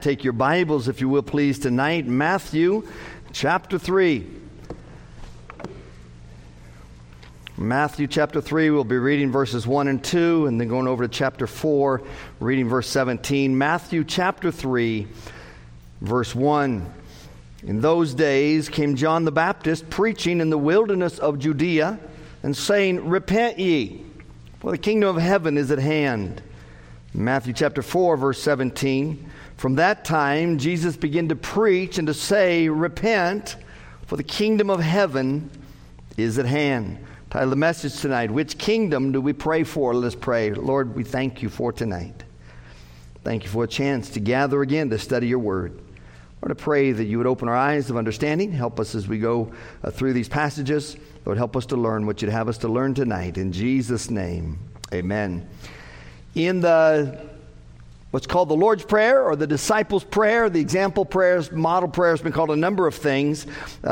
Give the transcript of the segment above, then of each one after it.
Take your Bibles, if you will, please, tonight. Matthew chapter 3. Matthew chapter 3, we'll be reading verses 1 and 2, and then going over to chapter 4, reading verse 17. Matthew chapter 3, verse 1. In those days came John the Baptist preaching in the wilderness of Judea and saying, "Repent ye, for the kingdom of heaven is at hand." Matthew chapter 4, verse 17. From that time, Jesus began to preach and to say, "Repent, for the kingdom of heaven is at hand." Title of the message tonight, which kingdom do we pray for? Let us pray. Lord, we thank you for tonight. Thank you for a chance to gather again to study your word. Lord, I pray that you would open our eyes of understanding. Help us as we go through these passages. Lord, help us to learn what you'd have us to learn tonight. In Jesus' name, amen. In what's called the Lord's Prayer or the Disciples' Prayer, the example prayers, model prayer has been called a number of things.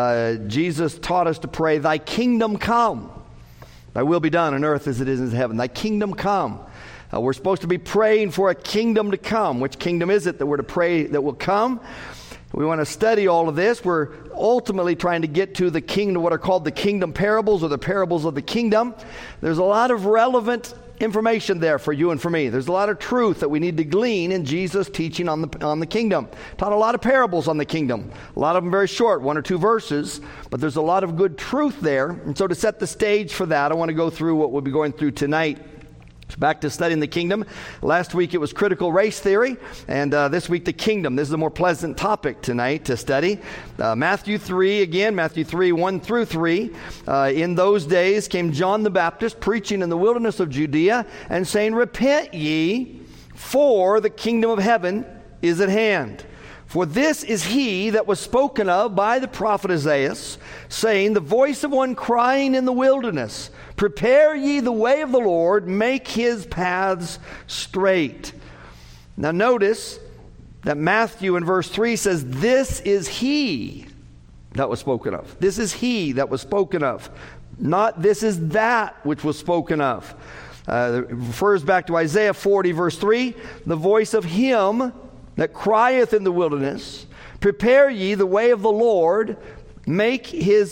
Jesus taught us to pray, "Thy kingdom come, thy will be done on earth as it is in heaven." Thy kingdom come. We're supposed to be praying for a kingdom to come. Which kingdom is it that we're to pray that will come? We want to study all of this. We're ultimately trying to get to the kingdom, what are called the kingdom parables or the parables of the kingdom. There's a lot of relevant information there for you and for me. There's a lot of truth that we need to glean in Jesus' teaching on the kingdom. Taught a lot of parables on the kingdom. A lot of them very short, 1 or 2 verses, but there's a lot of good truth there. And so to set the stage for that, I want to go through what we'll be going through tonight. Back to studying the kingdom. Last week it was critical race theory, and this week the kingdom. This is a more pleasant topic tonight to study. Matthew 3, again, Matthew 3, 1 through 3. In those days came John the Baptist preaching in the wilderness of Judea and saying, "Repent ye, for the kingdom of heaven is at hand. For this is he that was spoken of by the prophet Isaiah, saying, The voice of one crying in the wilderness, Prepare ye the way of the Lord, make his paths straight." Now notice that Matthew in verse 3 says, "This is he that was spoken of." This is he that was spoken of. Not this is that which was spoken of. It refers back to Isaiah 40 verse 3, "The voice of him that crieth in the wilderness, Prepare ye the way of the Lord, make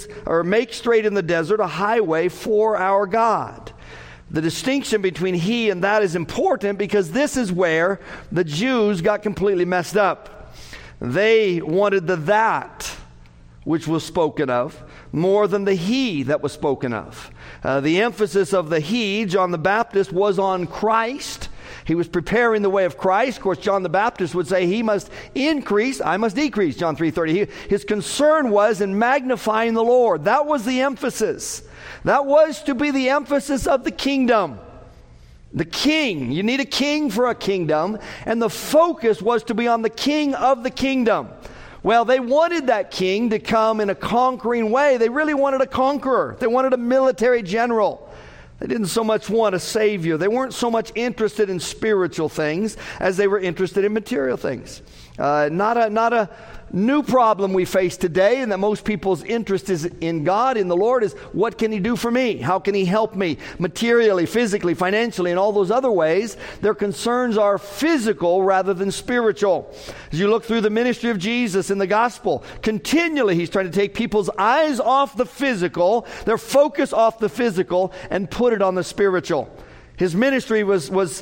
straight in the desert a highway for our God." The distinction between he and that is important because this is where the Jews got completely messed up. They wanted the that which was spoken of more than the he that was spoken of. The emphasis of the he, John the Baptist, was on Christ. He was preparing the way of Christ. Of course, John the Baptist would say, "He must increase, I must decrease," John 3:30. His concern was in magnifying the Lord. That was the emphasis. That was to be the emphasis of the kingdom. The king. You need a king for a kingdom. And the focus was to be on the king of the kingdom. Well, they wanted that king to come in a conquering way. They really wanted a conqueror. They wanted a military general. They didn't so much want a savior. They weren't so much interested in spiritual things as they were interested in material things. Not a new problem we face today, and that most people's interest is in God, in the Lord, is what can he do for me? How can he help me materially, physically, financially, and all those other ways? Their concerns are physical rather than spiritual. As you look through the ministry of Jesus in the gospel, continually he's trying to take people's eyes off the physical, their focus off the physical, and put it on the spiritual. His ministry was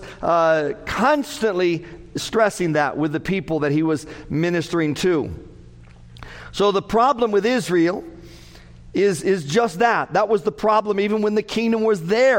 constantly stressing that with the people that he was ministering to. So the problem with Israel is just that. That was the problem even when the kingdom was there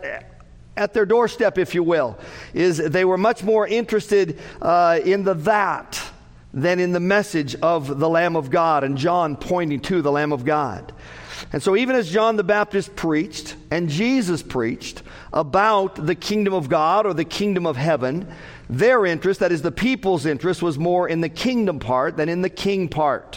at their doorstep, if you will. Is they were much more interested in the that than in the message of the Lamb of God, and John pointing to the Lamb of God. And so even as John the Baptist preached and Jesus preached about the kingdom of God or the kingdom of heaven, their interest, that is the people's interest, was more in the kingdom part than in the king part.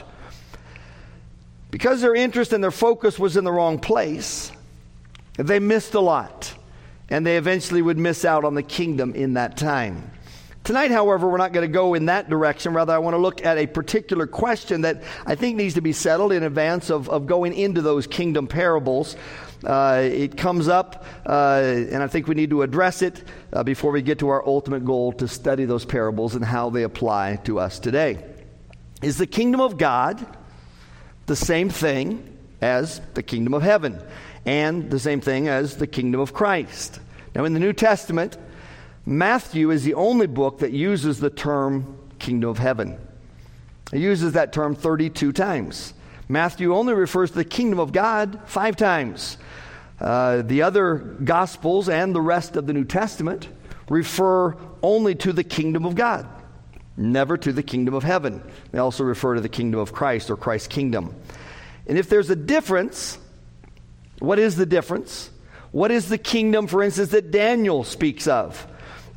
Because their interest and their focus was in the wrong place, they missed a lot, and they eventually would miss out on the kingdom in that time. Tonight, however, we're not going to go in that direction. Rather, I want to look at a particular question that I think needs to be settled in advance of going into those kingdom parables. It comes up, and I think we need to address it before we get to our ultimate goal to study those parables and how they apply to us today. Is the kingdom of God the same thing as the kingdom of heaven and the same thing as the kingdom of Christ? Now, in the New Testament, Matthew is the only book that uses the term kingdom of heaven. It uses that term 32 times. Matthew only refers to the kingdom of God 5 times. The other Gospels and the rest of the New Testament refer only to the kingdom of God, never to the kingdom of heaven. They also refer to the kingdom of Christ or Christ's kingdom. And if there's a difference, what is the difference? What is the kingdom, for instance, that Daniel speaks of?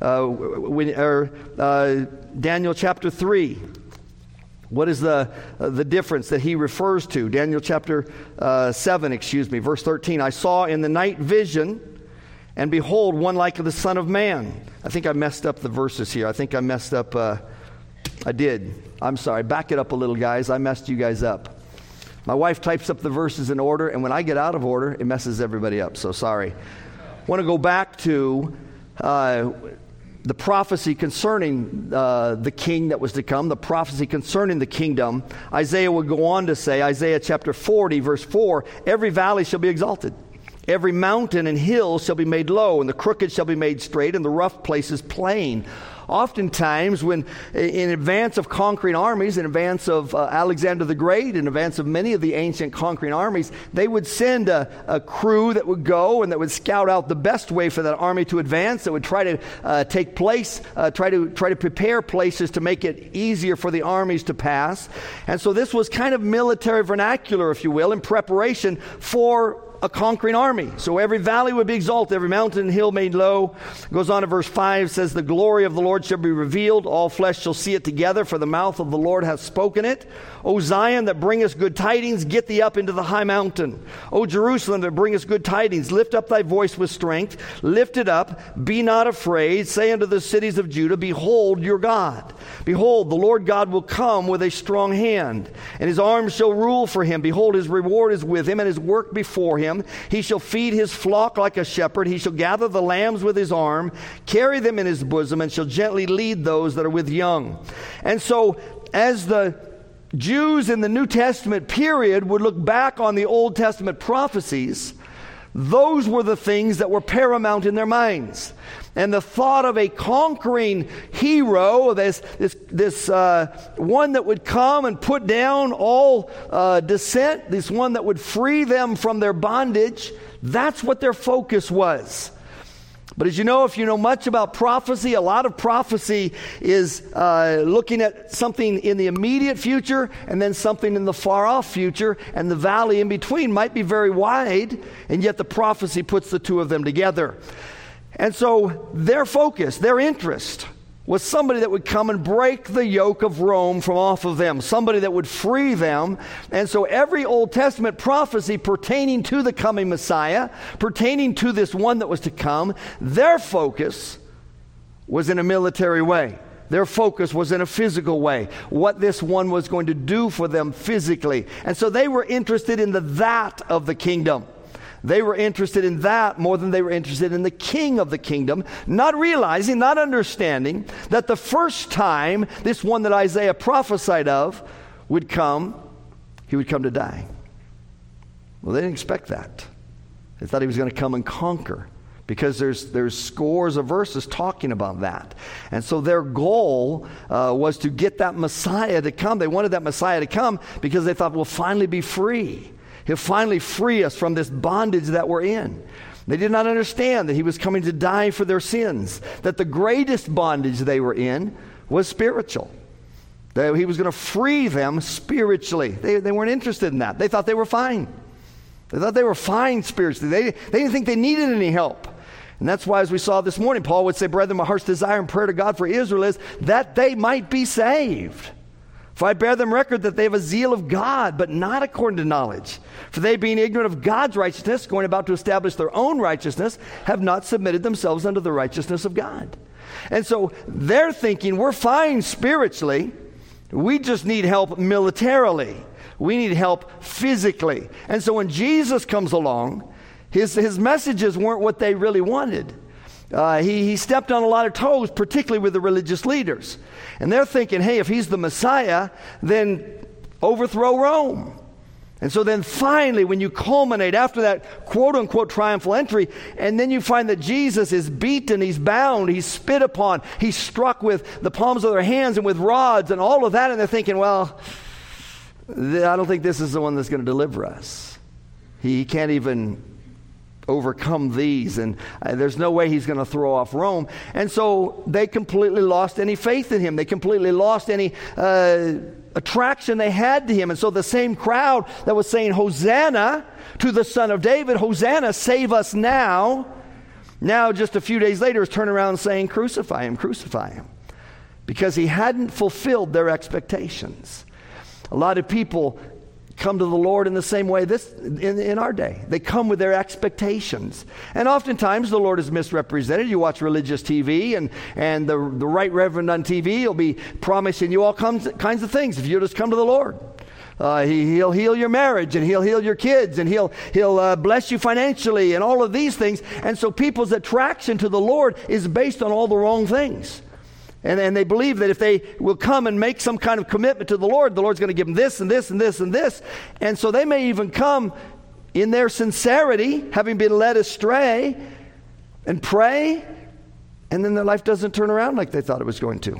Daniel chapter 3. What is the difference that he refers to? Daniel chapter 7, verse 13. I saw in the night vision, and behold, one like the Son of Man. I think I messed up the verses here. I think I messed up. I did. I'm sorry. Back it up a little, guys. I messed you guys up. My wife types up the verses in order, and when I get out of order, it messes everybody up. So sorry. I want to go back to the prophecy concerning the king that was to come, the prophecy concerning the kingdom. Isaiah would go on to say, Isaiah chapter 40, verse 4, every valley shall be exalted. Every mountain and hill shall be made low, and the crooked shall be made straight, and the rough places plain. Oftentimes, when in advance of conquering armies, in advance of Alexander the Great, in advance of many of the ancient conquering armies, they would send a crew that would go and that would scout out the best way for that army to advance, that would try to take place, try to prepare places to make it easier for the armies to pass. And so this was kind of military vernacular, if you will, in preparation for a conquering army. So every valley would be exalted, every mountain and hill made low. Goes on to verse 5, says, the glory of the Lord shall be revealed, all flesh shall see it together, for the mouth of the Lord hath spoken it. O Zion, that bringest good tidings, get thee up into the high mountain. O Jerusalem, that bringest good tidings, lift up thy voice with strength, lift it up, be not afraid. Say unto the cities of Judah, behold your God. Behold, the Lord God will come with a strong hand, and his arm shall rule for him. Behold, his reward is with him, and his work before him. He shall feed his flock like a shepherd. He shall gather the lambs with his arm, carry them in his bosom, and shall gently lead those that are with young. And so, as the Jews in the New Testament period would look back on the Old Testament prophecies, those were the things that were paramount in their minds. And the thought of a conquering hero, this one that would come and put down all dissent, this one that would free them from their bondage, that's what their focus was. But as you know, if you know much about prophecy, a lot of prophecy is looking at something in the immediate future and then something in the far-off future, and the valley in between might be very wide, and yet the prophecy puts the two of them together. And so their focus, their interest, was somebody that would come and break the yoke of Rome from off of them, somebody that would free them. And so every Old Testament prophecy pertaining to the coming Messiah, pertaining to this one that was to come, their focus was in a military way. Their focus was in a physical way, what this one was going to do for them physically. And so they were interested in the that of the kingdom. They were interested in that more than they were interested in the king of the kingdom, not realizing, not understanding that the first time this one that Isaiah prophesied of would come, he would come to die. Well, they didn't expect that. They thought he was going to come and conquer, because there's scores of verses talking about that. And so their goal was to get that Messiah to come. They wanted that Messiah to come because they thought we'll finally be free. He'll finally free us from this bondage that we're in. They did not understand that he was coming to die for their sins, that the greatest bondage they were in was spiritual. That he was going to free them spiritually. They weren't interested in that. They thought they were fine. They thought they were fine spiritually. They didn't think they needed any help. And that's why, as we saw this morning, Paul would say, brethren, my heart's desire and prayer to God for Israel is that they might be saved. For I bear them record that they have a zeal of God, but not according to knowledge. For they, being ignorant of God's righteousness, going about to establish their own righteousness, have not submitted themselves unto the righteousness of God. And so they're thinking, we're fine spiritually. We just need help militarily. We need help physically. And so when Jesus comes along, His messages weren't what they really wanted. He stepped on a lot of toes, particularly with the religious leaders. And they're thinking, hey, if he's the Messiah, then overthrow Rome. And so then finally, when you culminate after that quote-unquote triumphal entry, and then you find that Jesus is beaten, he's bound, he's spit upon, he's struck with the palms of their hands and with rods and all of that, and they're thinking, well, I don't think this is the one that's going to deliver us. He can't even overcome these, and there's no way he's going to throw off Rome. And so they completely lost any faith in him. They completely lost any attraction they had to him. And so the same crowd that was saying, Hosanna to the Son of David, Hosanna, save us now just a few days later is turning around and saying, crucify him, because he hadn't fulfilled their expectations. A lot of people come to the Lord in the same way in our day. They come with their expectations. And oftentimes the Lord is misrepresented. You watch religious TV, and the right reverend on TV will be promising you all kinds of things if you just come to the Lord. He'll heal your marriage, and he'll heal your kids, and he'll bless you financially, and all of these things. And so people's attraction to the Lord is based on all the wrong things. And they believe that if they will come and make some kind of commitment to the Lord's going to give them this and this and this and this. And so they may even come in their sincerity, having been led astray, and pray, and then their life doesn't turn around like they thought it was going to.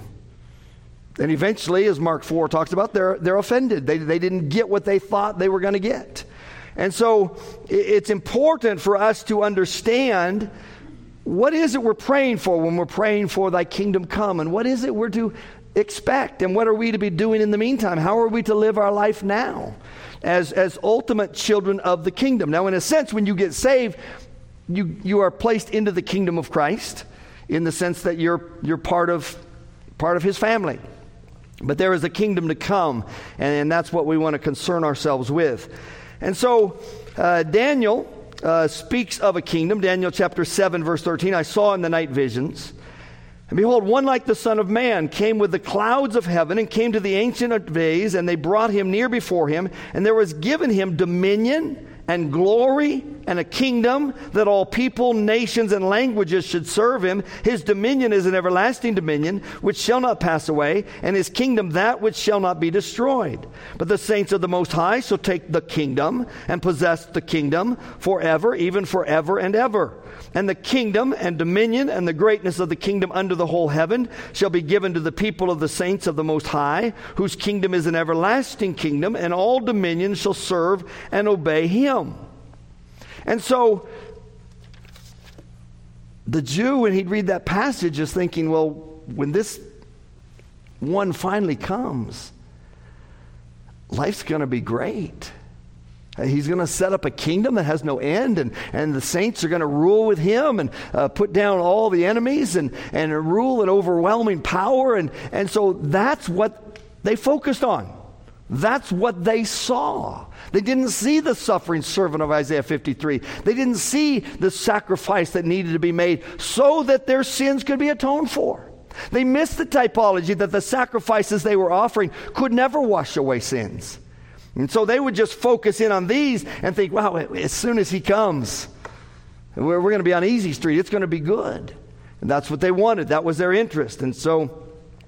And eventually, as Mark 4 talks about, they're offended. They didn't get what they thought they were going to get. And so it's important for us to understand, what is it we're praying for when we're praying for thy kingdom come? And what is it we're to expect? And what are we to be doing in the meantime? How are we to live our life now as ultimate children of the kingdom? Now, in a sense, when you get saved, you are placed into the kingdom of Christ in the sense that you're part of his family. But there is a kingdom to come, and that's what we want to concern ourselves with. And so Daniel speaks of a kingdom. Daniel chapter 7, verse 13, I saw in the night visions, and behold, one like the Son of Man came with the clouds of heaven and came to the Ancient of Days, and they brought him near before him, and there was given him dominion and glory and a kingdom that all people, nations, and languages should serve him. His dominion is an everlasting dominion which shall not pass away, and his kingdom that which shall not be destroyed. But the saints of the Most High shall take the kingdom and possess the kingdom forever, even forever and ever. And the kingdom and dominion and the greatness of the kingdom under the whole heaven shall be given to the people of the saints of the Most High, whose kingdom is an everlasting kingdom, and all dominions shall serve and obey him. And so the Jew, when he'd read that passage, is thinking, well, when this one finally comes, life's going to be great. He's going to set up a kingdom that has no end, and the saints are going to rule with him and put down all the enemies and rule in overwhelming power. And so that's what they focused on. That's what they saw. They didn't see the suffering servant of Isaiah 53. They didn't see the sacrifice that needed to be made so that their sins could be atoned for. They missed the typology that the sacrifices they were offering could never wash away sins. And so they would just focus in on these and think, wow, as soon as he comes, we're going to be on easy street. It's going to be good. And that's what they wanted. That was their interest. And so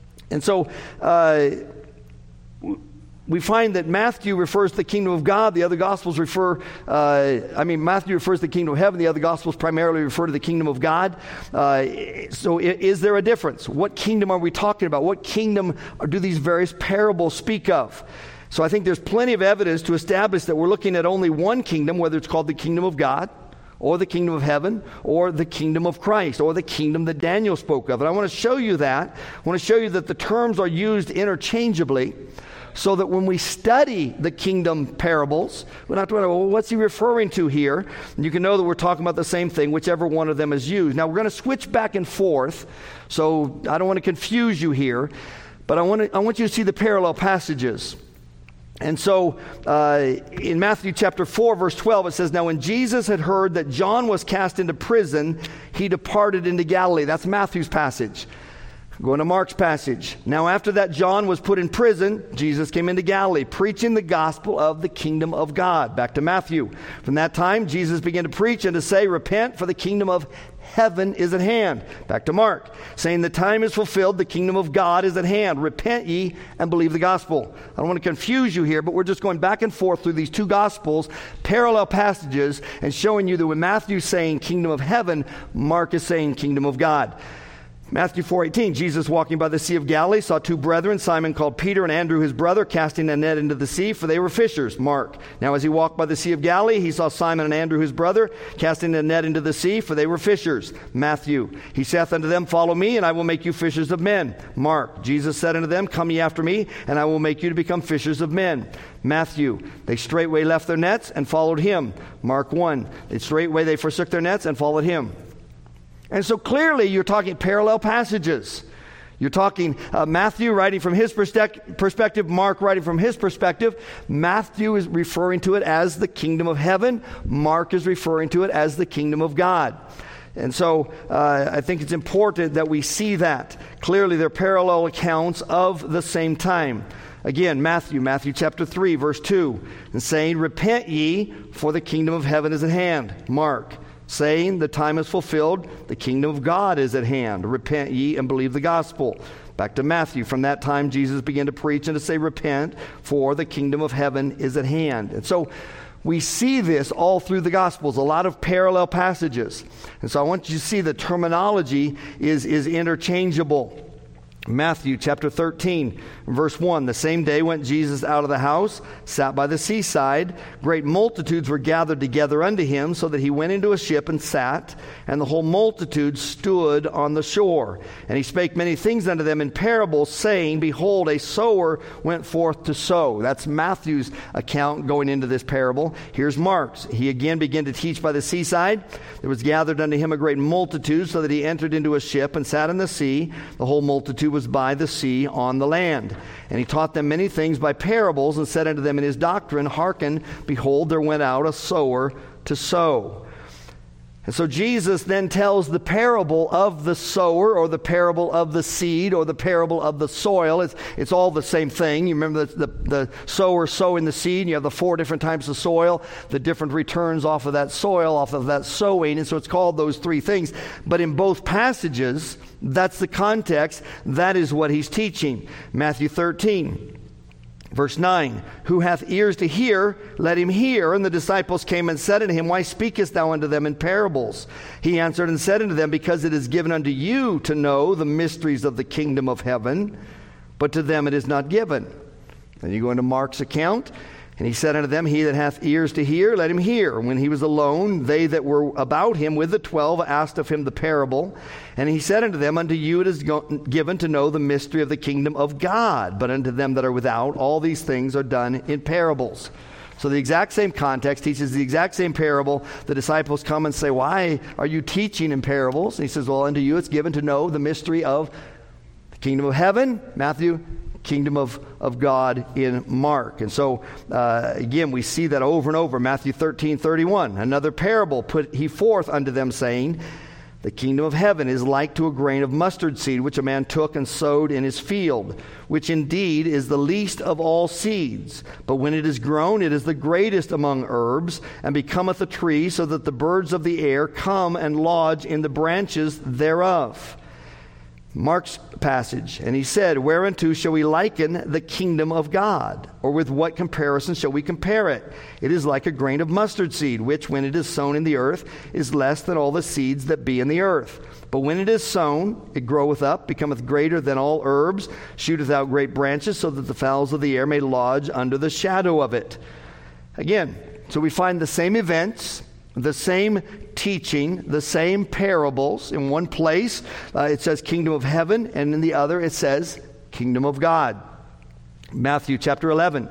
we find that Matthew refers to the kingdom of God. The other Gospels Matthew refers to the kingdom of heaven. The other Gospels primarily refer to the kingdom of God. So is there a difference? What kingdom are we talking about? What kingdom do these various parables speak of? So I think there's plenty of evidence to establish that we're looking at only one kingdom, whether it's called the kingdom of God, or the kingdom of heaven, or the kingdom of Christ, or the kingdom that Daniel spoke of. And I want to show you that. I want to show you that the terms are used interchangeably, so that when we study the kingdom parables, we're not wondering, well, what's he referring to here? And you can know that we're talking about the same thing, whichever one of them is used. Now, we're going to switch back and forth, so I don't want to confuse you here, but I want you to see the parallel passages. And so in Matthew chapter 4, verse 12, it says, now when Jesus had heard that John was cast into prison, he departed into Galilee. That's Matthew's passage. Going to Mark's passage. Now after that John was put in prison, Jesus came into Galilee, preaching the gospel of the kingdom of God. Back to Matthew. From that time, Jesus began to preach and to say, repent, for the kingdom of heaven is at hand. Back to Mark, saying the time is fulfilled, the kingdom of God is at hand. Repent ye and believe the gospel. I don't want to confuse you here, but we're just going back and forth through these two gospels, parallel passages, and showing you that when Matthew's saying kingdom of heaven, Mark is saying kingdom of God. Matthew 4:18, Jesus walking by the Sea of Galilee saw two brethren, Simon called Peter and Andrew his brother, casting a net into the sea, for they were fishers. Mark. Now as he walked by the Sea of Galilee, he saw Simon and Andrew his brother, casting a net into the sea, for they were fishers. Matthew. He saith unto them, follow me, and I will make you fishers of men. Mark. Jesus said unto them, come ye after me, and I will make you to become fishers of men. Matthew. They straightway left their nets and followed him. Mark 1. Straightway they forsook their nets and followed him. And so clearly you're talking parallel passages. You're talking Matthew writing from his perspective, Mark writing from his perspective. Matthew is referring to it as the kingdom of heaven. Mark is referring to it as the kingdom of God. And so I think it's important that we see that. Clearly they're parallel accounts of the same time. Again, Matthew chapter 3, verse 2, and saying, repent ye, for the kingdom of heaven is at hand. Mark, saying the time is fulfilled, the kingdom of God is at hand. Repent ye and believe the gospel. Back to Matthew. From that time, Jesus began to preach and to say, repent, for the kingdom of heaven is at hand. And so we see this all through the Gospels, a lot of parallel passages. And so I want you to see the terminology is interchangeable. Matthew chapter 13, verse 1. The same day went Jesus out of the house, sat by the seaside. Great multitudes were gathered together unto him, so that he went into a ship and sat, and the whole multitude stood on the shore. And he spake many things unto them in parables, saying, behold, a sower went forth to sow. That's Matthew's account going into this parable. Here's Mark's. He again began to teach by the seaside. There was gathered unto him a great multitude, so that he entered into a ship and sat in the sea. The whole multitude was by the sea on the land. And he taught them many things by parables, and said unto them in his doctrine, hearken, behold, there went out a sower to sow. And so Jesus then tells the parable of the sower, or the parable of the seed, or the parable of the soil. It's all the same thing. You remember the sower sowing the seed, and you have the 4 different types of soil, the different returns off of that soil, off of that sowing, and so it's called those 3 things. But in both passages, that's the context. That is what he's teaching. Matthew 13. Verse 9, who hath ears to hear, let him hear. And the disciples came and said unto him, why speakest thou unto them in parables? He answered and said unto them, because it is given unto you to know the mysteries of the kingdom of heaven, but to them it is not given. Then you go into Mark's account, and he said unto them, he that hath ears to hear, let him hear. When he was alone, they that were about him with the 12 asked of him the parable. And he said unto them, unto you it is given to know the mystery of the kingdom of God, but unto them that are without, all these things are done in parables. So the exact same context teaches the exact same parable. The disciples come and say, why are you teaching in parables? And he says, well, unto you it's given to know the mystery of the kingdom of heaven, Matthew, kingdom of God in Mark. And so, again, we see that over and over. Matthew 13:31. Another parable put he forth unto them, saying, the kingdom of heaven is like to a grain of mustard seed, which a man took and sowed in his field, which indeed is the least of all seeds. But when it is grown, it is the greatest among herbs, and becometh a tree, so that the birds of the air come and lodge in the branches thereof. Mark's passage, and he said, whereunto shall we liken the kingdom of God? Or with what comparison shall we compare it? It is like a grain of mustard seed, which when it is sown in the earth is less than all the seeds that be in the earth. But when it is sown, it groweth up, becometh greater than all herbs, shooteth out great branches, so that the fowls of the air may lodge under the shadow of it. Again, so we find the same events, the same teaching, the same parables. In one place it says kingdom of heaven, and in the other it says kingdom of God. Matthew chapter 11.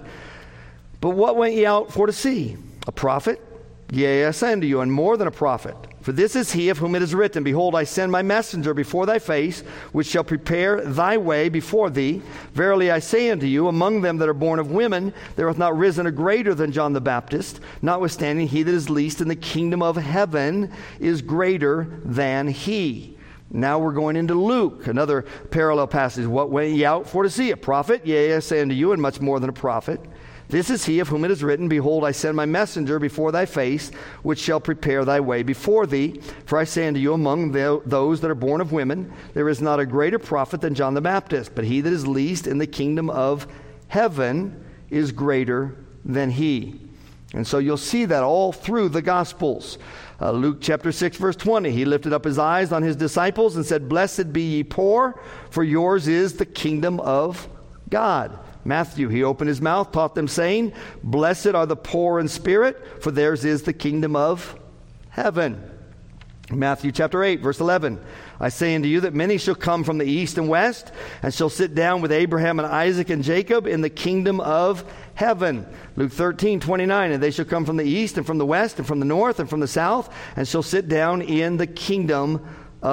But what went ye out for to see? A prophet? Yea, I say unto you, and more than a prophet. For this is he of whom it is written, behold, I send my messenger before thy face, which shall prepare thy way before thee. Verily I say unto you, among them that are born of women, there hath not risen a greater than John the Baptist. Notwithstanding, he that is least in the kingdom of heaven is greater than he. Now we're going into Luke, another parallel passage. What went ye out for to see? A prophet? Yea, I say unto you, and much more than a prophet. This is he of whom it is written, Behold, I send my messenger before thy face, which shall prepare thy way before thee. For I say unto you, among those that are born of women, there is not a greater prophet than John the Baptist. But he that is least in the kingdom of heaven is greater than he. And so you'll see that all through the Gospels. Luke chapter 6, verse 20, he lifted up his eyes on his disciples and said, Blessed be ye poor, for yours is the kingdom of God. Matthew, he opened his mouth, taught them, saying, Blessed are the poor in spirit, for theirs is the kingdom of heaven. Matthew chapter 8, verse 11, I say unto you that many shall come from the east and west, and shall sit down with Abraham and Isaac and Jacob in the kingdom of heaven. Luke 13, 29, and they shall come from the east and from the west and from the north and from the south, and shall sit down in the kingdom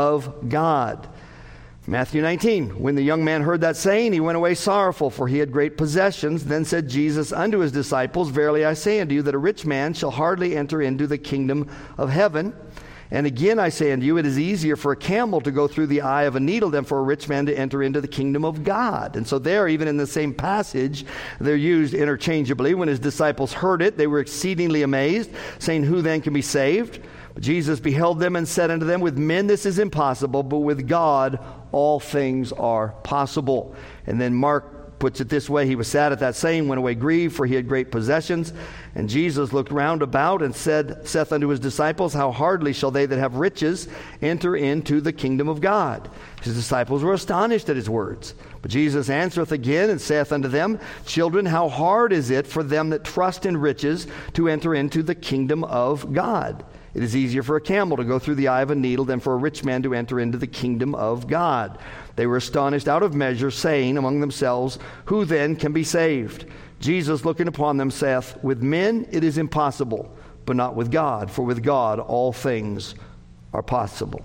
of God. Matthew 19, when the young man heard that saying, he went away sorrowful, for he had great possessions. Then said Jesus unto his disciples, Verily I say unto you, that a rich man shall hardly enter into the kingdom of heaven. And again I say unto you, it is easier for a camel to go through the eye of a needle than for a rich man to enter into the kingdom of God. And so there, even in the same passage, they're used interchangeably. When his disciples heard it, they were exceedingly amazed, saying, Who then can be saved? But Jesus beheld them and said unto them, With men this is impossible, but with God all things are possible. And then Mark puts it this way, he was sad at that saying, went away grieved, for he had great possessions. And Jesus looked round about and saith unto his disciples, How hardly shall they that have riches enter into the kingdom of God? His disciples were astonished at his words. But Jesus answereth again and saith unto them, Children, how hard is it for them that trust in riches to enter into the kingdom of God? It is easier for a camel to go through the eye of a needle than for a rich man to enter into the kingdom of God. They were astonished out of measure, saying among themselves, Who then can be saved? Jesus, looking upon them, saith, With men it is impossible, but not with God, for with God all things are possible.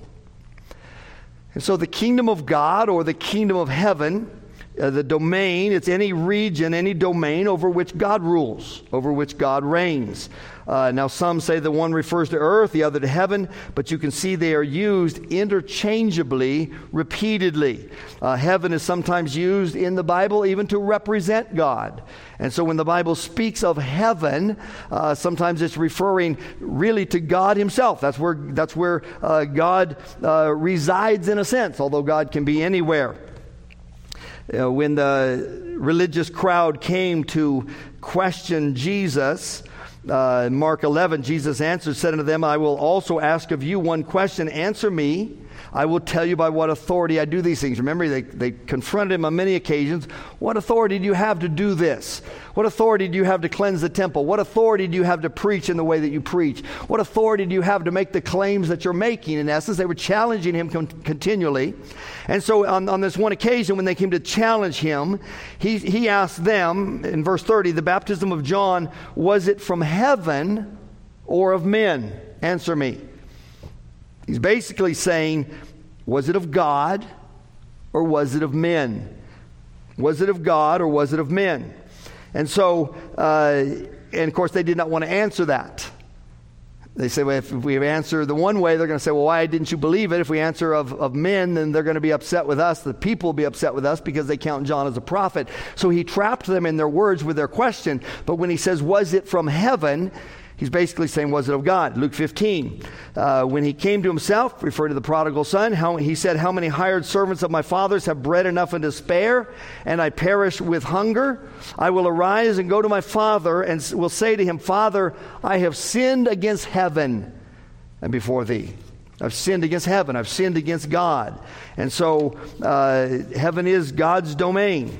And so the kingdom of God, or the kingdom of heaven, the domain, it's any region, any domain over which God rules, over which God reigns. Now some say the one refers to earth, the other to heaven, but you can see they are used interchangeably, repeatedly. Heaven is sometimes used in the Bible even to represent God. And so when the Bible speaks of heaven, sometimes it's referring really to God himself. That's where God resides in a sense, although God can be anywhere. When the religious crowd came to question Jesus, Mark 11, Jesus answered, said unto them, I will also ask of you one question. Answer me. I will tell you by what authority I do these things. Remember, they confronted him on many occasions. What authority do you have to do this? What authority do you have to cleanse the temple? What authority do you have to preach in the way that you preach? What authority do you have to make the claims that you're making? In essence, they were challenging him continually. And so on this one occasion, when they came to challenge him, he asked them, in verse 30, the baptism of John, was it from heaven or of men? Answer me. He's basically saying, was it of God or was it of men? Was it of God or was it of men? And so, and of course, they did not want to answer that. They say, well, if we answer the one way, they're going to say, well, why didn't you believe it? If we answer of men, then they're going to be upset with us. The people will be upset with us because they count John as a prophet. So he trapped them in their words with their question. But when he says, was it from heaven? He's basically saying, was it of God? Luke 15, when he came to himself, referring to the prodigal son, he said, how many hired servants of my father's have bread enough and to spare, and I perish with hunger? I will arise and go to my father and will say to him, Father, I have sinned against heaven and before thee. I've sinned against heaven. I've sinned against God. And so heaven is God's domain.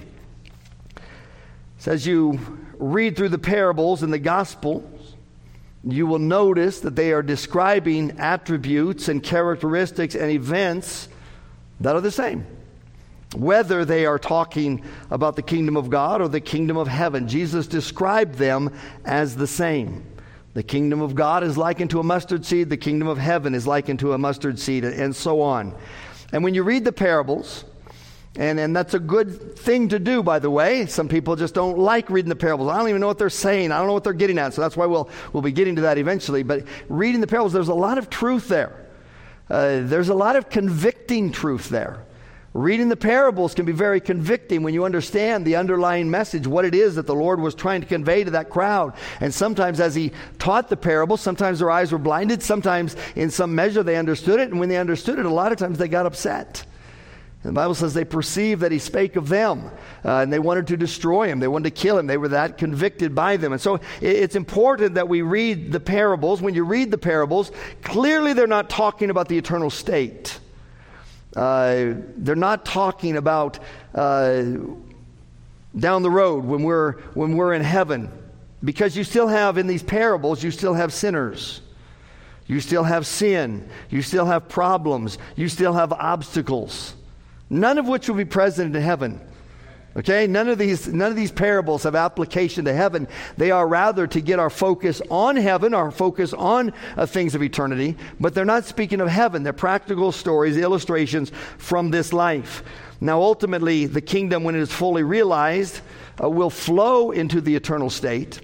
So as you read through the parables in the gospel, you will notice that they are describing attributes and characteristics and events that are the same. Whether they are talking about the kingdom of God or the kingdom of heaven, Jesus described them as the same. The kingdom of God is likened to a mustard seed. The kingdom of heaven is likened to a mustard seed, and so on. And when you read the parables, and that's a good thing to do, by the way. Some people just don't like reading the parables. I don't even know what they're saying. I don't know what they're getting at. So that's why we'll be getting to that eventually. But reading the parables, there's a lot of truth there. There's a lot of convicting truth there. Reading the parables can be very convicting when you understand the underlying message, what it is that the Lord was trying to convey to that crowd. And sometimes as he taught the parables, sometimes their eyes were blinded, sometimes in some measure they understood it, and when they understood it, a lot of times they got upset. And the Bible says they perceived that he spake of them, and they wanted to destroy him. They wanted to kill him. They were that convicted by them. And so it's important that we read the parables. When you read the parables, clearly they're not talking about the eternal state. They're not talking about down the road when we're in heaven, because you still have, in these parables, you still have sinners. You still have sin. You still have problems. You still have obstacles. None of which will be present in heaven. Okay? None of these parables have application to heaven. They are rather to get our focus on heaven, our focus on things of eternity, but they're not speaking of heaven. They're practical stories, illustrations from this life. Now, ultimately, the kingdom, when it is fully realized, will flow into the eternal state.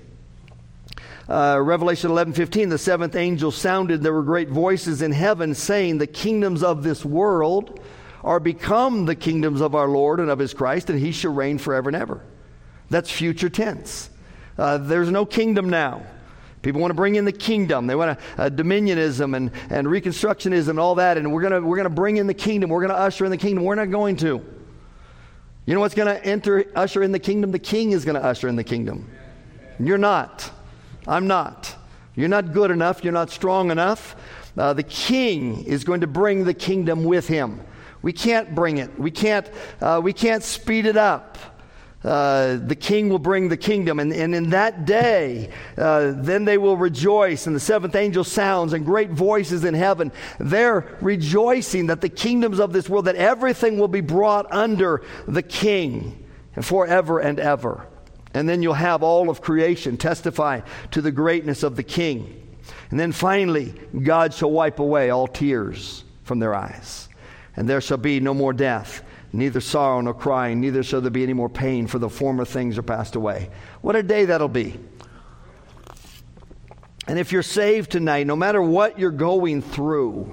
Revelation 11:15, the seventh angel sounded. There were great voices in heaven saying, the kingdoms of this world are become the kingdoms of our Lord and of his Christ, and he shall reign forever and ever. That's future tense. There's no kingdom now. People want to bring in the kingdom. They want dominionism and Reconstructionism and all that, and we're gonna bring in the kingdom. We're going to usher in the kingdom. We're not going to. You know what's going to usher in the kingdom? The king is going to usher in the kingdom. You're not. I'm not. You're not good enough. You're not strong enough. The king is going to bring the kingdom with him. We can't bring it. We can't speed it up. The king will bring the kingdom. And in that day, then they will rejoice. And the seventh angel sounds, and great voices in heaven. They're rejoicing that the kingdoms of this world, that everything will be brought under the king forever and ever. And then you'll have all of creation testify to the greatness of the king. And then finally, God shall wipe away all tears from their eyes. And there shall be no more death, neither sorrow nor crying, neither shall there be any more pain, for the former things are passed away. What a day that'll be. And if you're saved tonight, no matter what you're going through,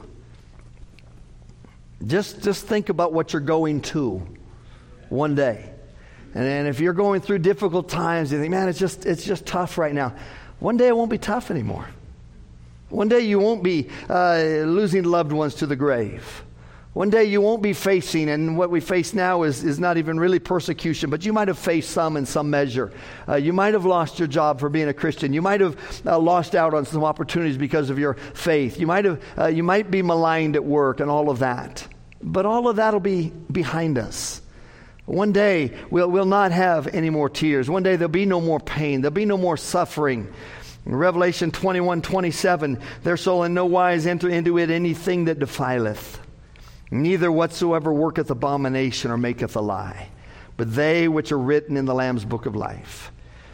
just think about what you're going to one day. And if you're going through difficult times, you think, man, it's just tough right now. One day it won't be tough anymore. One day you won't be losing loved ones to the grave. One day you won't be facing, and what we face now is not even really persecution, but you might have faced some in some measure. You might have lost your job for being a Christian. You might have lost out on some opportunities because of your faith. You might be maligned at work and all of that. But all of that will be behind us. One day we'll not have any more tears. One day there'll be no more pain. There'll be no more suffering. In Revelation 21:27, there shall in no wise enter into it anything that defileth, neither whatsoever worketh abomination or maketh a lie, but they which are written in the Lamb's book of life.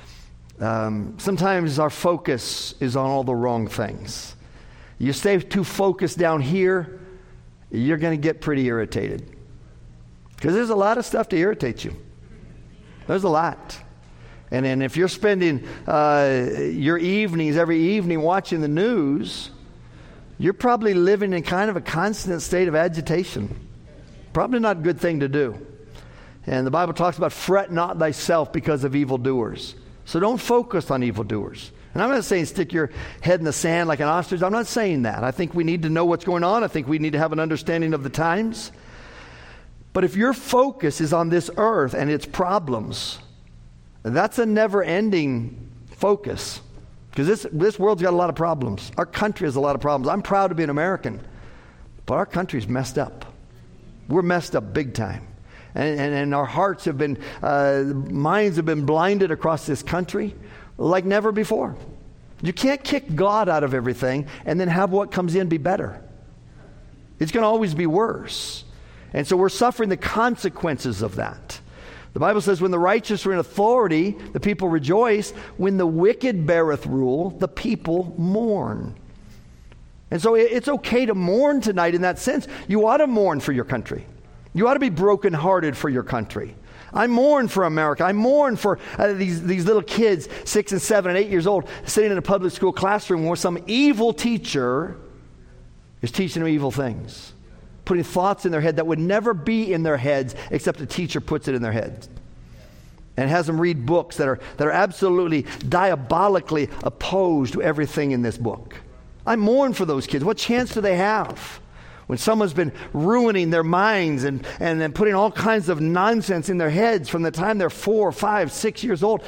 Sometimes our focus is on all the wrong things. You stay too focused down here, you're going to get pretty irritated. Because there's a lot of stuff to irritate you. There's a lot. And if you're spending your evenings, every evening watching the news, you're probably living in kind of a constant state of agitation. Probably not a good thing to do. And the Bible talks about fret not thyself because of evildoers. So don't focus on evildoers. And I'm not saying stick your head in the sand like an ostrich. I'm not saying that. I think we need to know what's going on. I think we need to have an understanding of the times. But if your focus is on this earth and its problems, that's a never-ending focus. Because this world's got a lot of problems. Our country has a lot of problems. I'm proud to be an American, but our country's messed up. We're messed up big time. And our hearts have been, minds have been blinded across this country like never before. You can't kick God out of everything and then have what comes in be better. It's going to always be worse. And so we're suffering the consequences of that. The Bible says, when the righteous are in authority, the people rejoice. When the wicked beareth rule, the people mourn. And so it's okay to mourn tonight in that sense. You ought to mourn for your country. You ought to be brokenhearted for your country. I mourn for America. I mourn for these little kids, 6 and 7 and 8 years old, sitting in a public school classroom where some evil teacher is teaching them evil things. Putting thoughts in their head that would never be in their heads except the teacher puts it in their heads. And has them read books that are absolutely diabolically opposed to everything in this book. I mourn for those kids. What chance do they have when someone's been ruining their minds and then putting all kinds of nonsense in their heads from the time they're 4, 5, 6 years old?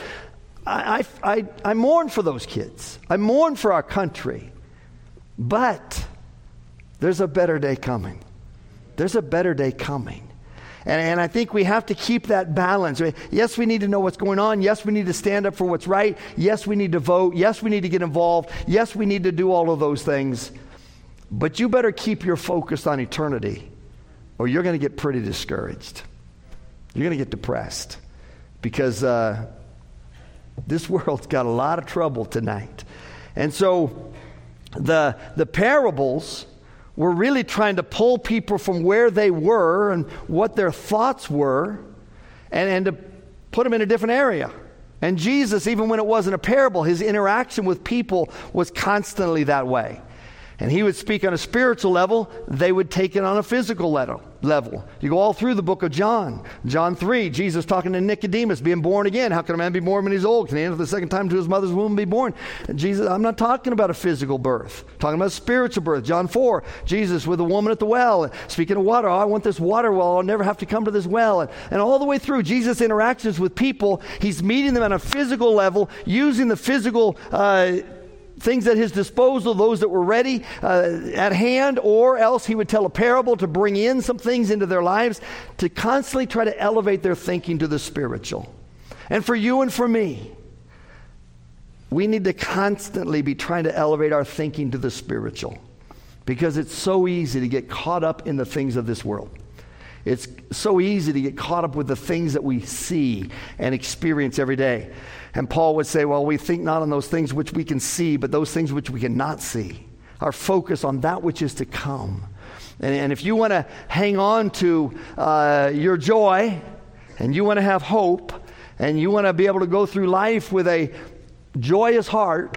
I mourn for those kids. I mourn for our country. But there's a better day coming. There's a better day coming. And I think we have to keep that balance. Yes, we need to know what's going on. Yes, we need to stand up for what's right. Yes, we need to vote. Yes, we need to get involved. Yes, we need to do all of those things. But you better keep your focus on eternity, or you're going to get pretty discouraged. You're going to get depressed. Because this world's got a lot of trouble tonight. And so the parables were really trying to pull people from where they were and what their thoughts were and to put them in a different area. And Jesus, even when it wasn't a parable, his interaction with people was constantly that way. And he would speak on a spiritual level, they would take it on a physical level. You go all through the book of John. John 3, Jesus talking to Nicodemus, being born again. How can a man be born when he's old? Can he enter the second time to his mother's womb and be born? And Jesus, I'm not talking about a physical birth. I'm talking about a spiritual birth. John 4, Jesus with a woman at the well, speaking of water. Oh, I want this water well. I'll never have to come to this well. And all the way through, Jesus' interactions with people, he's meeting them on a physical level, using the physical things at his disposal, those that were ready at hand, or else he would tell a parable to bring in some things into their lives to constantly try to elevate their thinking to the spiritual. And for you and for me, we need to constantly be trying to elevate our thinking to the spiritual, because it's so easy to get caught up in the things of this world. It's so easy to get caught up with the things that we see and experience every day. And Paul would say, well, we think not on those things which we can see, but those things which we cannot see. Our focus on that which is to come. And if you want to hang on to your joy, and you want to have hope, and you want to be able to go through life with a joyous heart,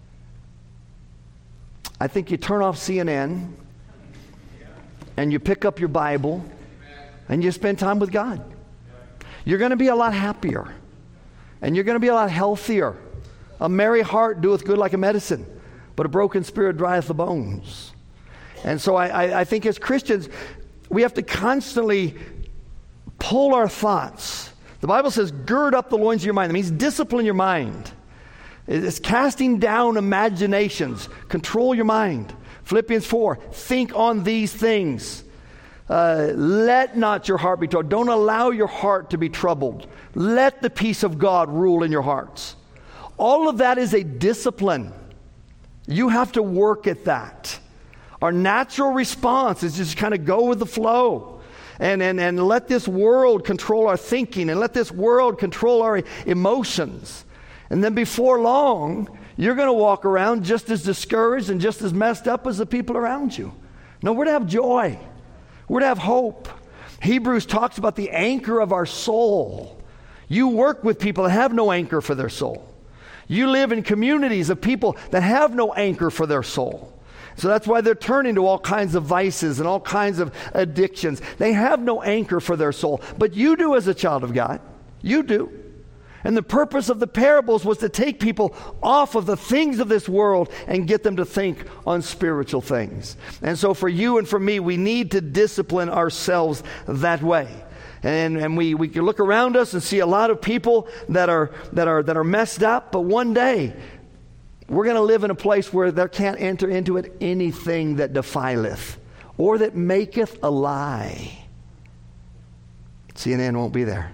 I think you turn off CNN, and you pick up your Bible, and you spend time with God. You're going to be a lot happier. And you're going to be a lot healthier. A merry heart doeth good like a medicine, but a broken spirit drieth the bones. And so I think as Christians, we have to constantly pull our thoughts. The Bible says, gird up the loins of your mind. That means discipline your mind. It's casting down imaginations. Control your mind. Philippians 4, think on these things. Let not your heart be troubled. Don't allow your heart to be troubled. Let the peace of God rule in your hearts. All of that is a discipline. You have to work at that. Our natural response is just kind of go with the flow and let this world control our thinking and let this world control our emotions. And then before long, you're going to walk around just as discouraged and just as messed up as the people around you. No, we're to have joy. We're to have hope. Hebrews talks about the anchor of our soul. You work with people that have no anchor for their soul. You live in communities of people that have no anchor for their soul. So that's why they're turning to all kinds of vices and all kinds of addictions. They have no anchor for their soul. But you do as a child of God. You do. And the purpose of the parables was to take people off of the things of this world and get them to think on spiritual things. And so for you and for me, we need to discipline ourselves that way. And we can look around us and see a lot of people that are messed up, but one day we're going to live in a place where there can't enter into it anything that defileth or that maketh a lie. CNN won't be there.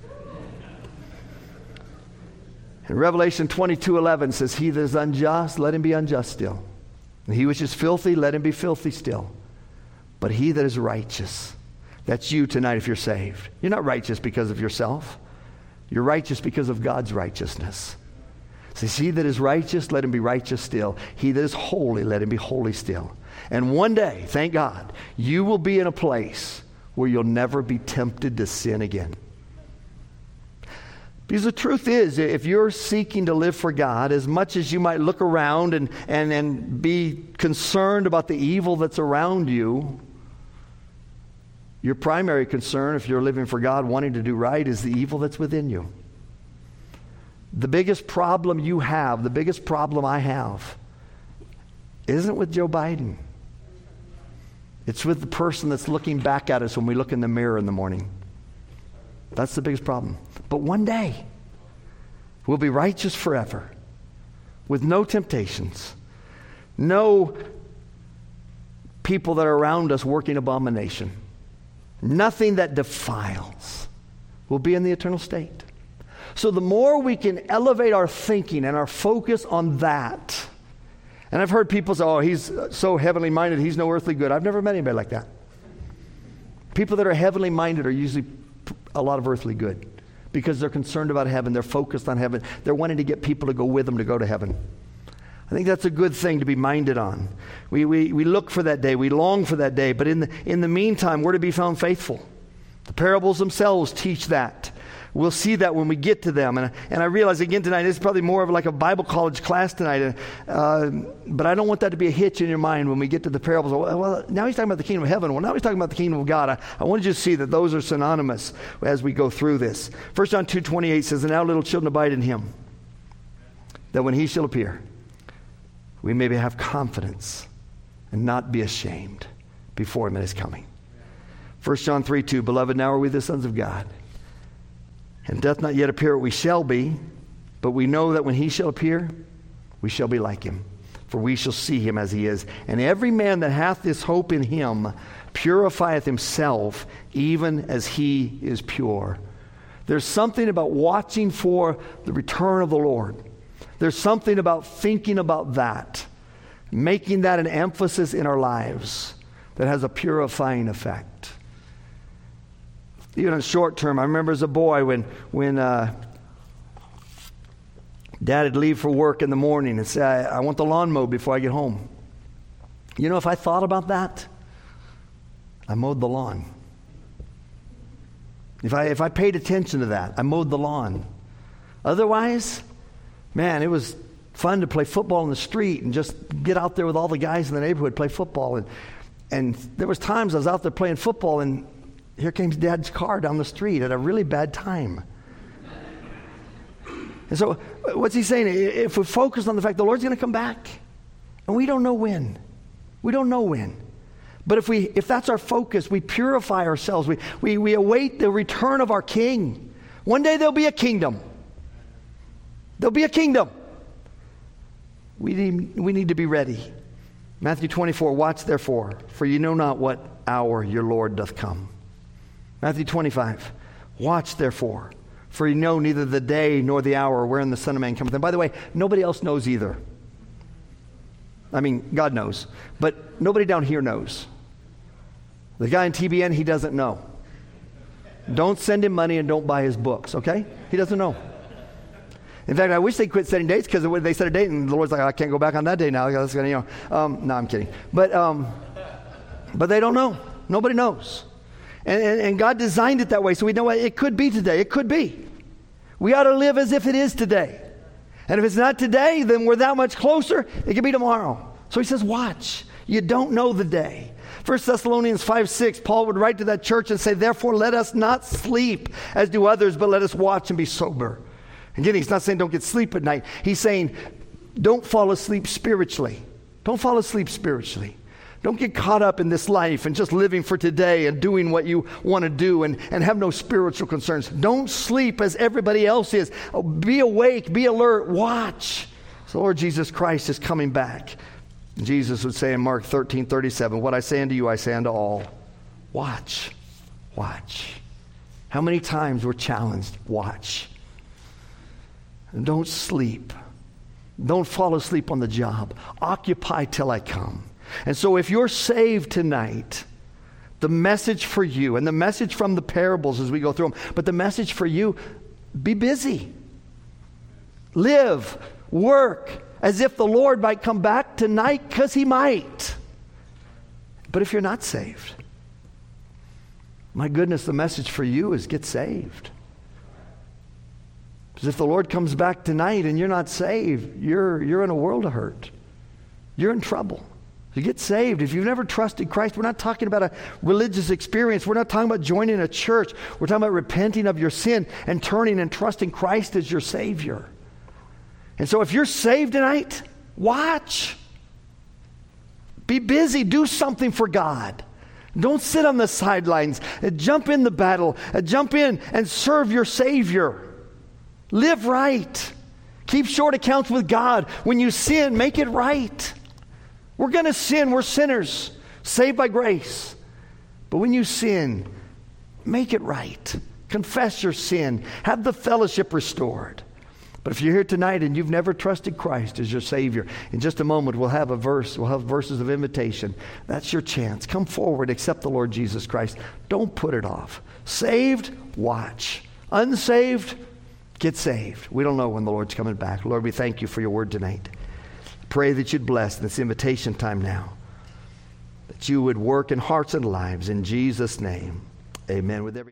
And Revelation 22:11 says, he that is unjust, let him be unjust still. And he which is filthy, let him be filthy still. But he that is righteous, that's you tonight if you're saved. You're not righteous because of yourself. You're righteous because of God's righteousness. It says, he that is righteous, let him be righteous still. He that is holy, let him be holy still. And one day, thank God, you will be in a place where you'll never be tempted to sin again. Because the truth is, if you're seeking to live for God, as much as you might look around and be concerned about the evil that's around you, your primary concern, if you're living for God, wanting to do right, is the evil that's within you. The biggest problem you have, the biggest problem I have, isn't with Joe Biden. It's with the person that's looking back at us when we look in the mirror in the morning. That's the biggest problem. But one day, we'll be righteous forever, with no temptations, no people that are around us working abomination, nothing that defiles. We'll be in the eternal state. So the more we can elevate our thinking and our focus on that, and I've heard people say, oh, he's so heavenly minded, he's no earthly good. I've never met anybody like that. People that are heavenly minded are usually a lot of earthly good because they're concerned about heaven. They're focused on heaven. They're wanting to get people to go with them to go to heaven. I think that's a good thing to be minded on. We look for that day. We long for that day. But in the meantime, we're to be found faithful. The parables themselves teach that. We'll see that when we get to them. And I realize again tonight, it's probably more of like a Bible college class tonight. But I don't want that to be a hitch in your mind when we get to the parables. Well, now he's talking about the kingdom of heaven. Well, now he's talking about the kingdom of God. I want you to see that those are synonymous as we go through this. 1 John 2:28 says, and now little children abide in him, that when he shall appear, we may have confidence and not be ashamed before him in his coming. 1 John 3:2, beloved, now are we the sons of God, and doth not yet appear what we shall be, but we know that when he shall appear, we shall be like him, for we shall see him as he is. And every man that hath this hope in him purifieth himself, even as he is pure. There's something about watching for the return of the Lord. There's something about thinking about that, making that an emphasis in our lives that has a purifying effect. Even in short term, I remember as a boy when Dad would leave for work in the morning and say, I want the lawn mowed before I get home. You know, if I thought about that, I mowed the lawn. If I paid attention to that, I mowed the lawn. Otherwise, man, it was fun to play football in the street and just get out there with all the guys in the neighborhood, play football. And there was times I was out there playing football and here came Dad's car down the street at a really bad time. And so what's he saying? If we focus on the fact the Lord's going to come back, and we don't know when. We don't know when. But if that's our focus, we purify ourselves. We await the return of our King. One day there'll be a kingdom. There'll be a kingdom. We need to be ready. Matthew 24, watch therefore, for you know not what hour your Lord doth come. Matthew 25, watch therefore, for you know neither the day nor the hour wherein the Son of Man cometh. And by the way, nobody else knows either. I mean, God knows, but nobody down here knows. The guy in TBN, he doesn't know. Don't send him money and don't buy his books, okay? He doesn't know. In fact, I wish they quit setting dates, because they set a date and the Lord's like, I can't go back on that day now. That's gonna, no, I'm kidding. But they don't know. Nobody knows. And God designed it that way, so we know it could be today. It could be. We ought to live as if it is today. And if it's not today, then we're that much closer. It could be tomorrow. So he says, watch. You don't know the day. 1 Thessalonians 5:6, Paul would write to that church and say, therefore let us not sleep as do others, but let us watch and be sober. Again, he's not saying don't get sleep at night. He's saying don't fall asleep spiritually. Don't fall asleep spiritually. Don't get caught up in this life and just living for today and doing what you want to do and have no spiritual concerns. Don't sleep as everybody else is. Oh, be awake, be alert, watch. So Lord Jesus Christ is coming back. Jesus would say in Mark 13:37, what I say unto you, I say unto all. Watch, watch. How many times we're challenged? Watch. And don't sleep. Don't fall asleep on the job. Occupy till I come. And so if you're saved tonight, the message for you, and the message from the parables as we go through them, but the message for you, be busy. Live, work, as if the Lord might come back tonight, because he might. But if you're not saved, my goodness, the message for you is get saved. Because if the Lord comes back tonight and you're not saved, you're in a world of hurt. You're in trouble. You get saved. If you've never trusted Christ, we're not talking about a religious experience. We're not talking about joining a church. We're talking about repenting of your sin and turning and trusting Christ as your Savior. And so if you're saved tonight, watch. Be busy. Do something for God. Don't sit on the sidelines. Jump in the battle. Jump in and serve your Savior. Live right. Keep short accounts with God. When you sin, make it right. We're going to sin. We're sinners, saved by grace. But when you sin, make it right. Confess your sin. Have the fellowship restored. But if you're here tonight and you've never trusted Christ as your Savior, in just a moment we'll have a verse. We'll have verses of invitation. That's your chance. Come forward. Accept the Lord Jesus Christ. Don't put it off. Saved, watch. Unsaved, get saved. We don't know when the Lord's coming back. Lord, we thank you for your word tonight. Pray that you'd bless this invitation time now, that you would work in hearts and lives. In Jesus' name, amen. With every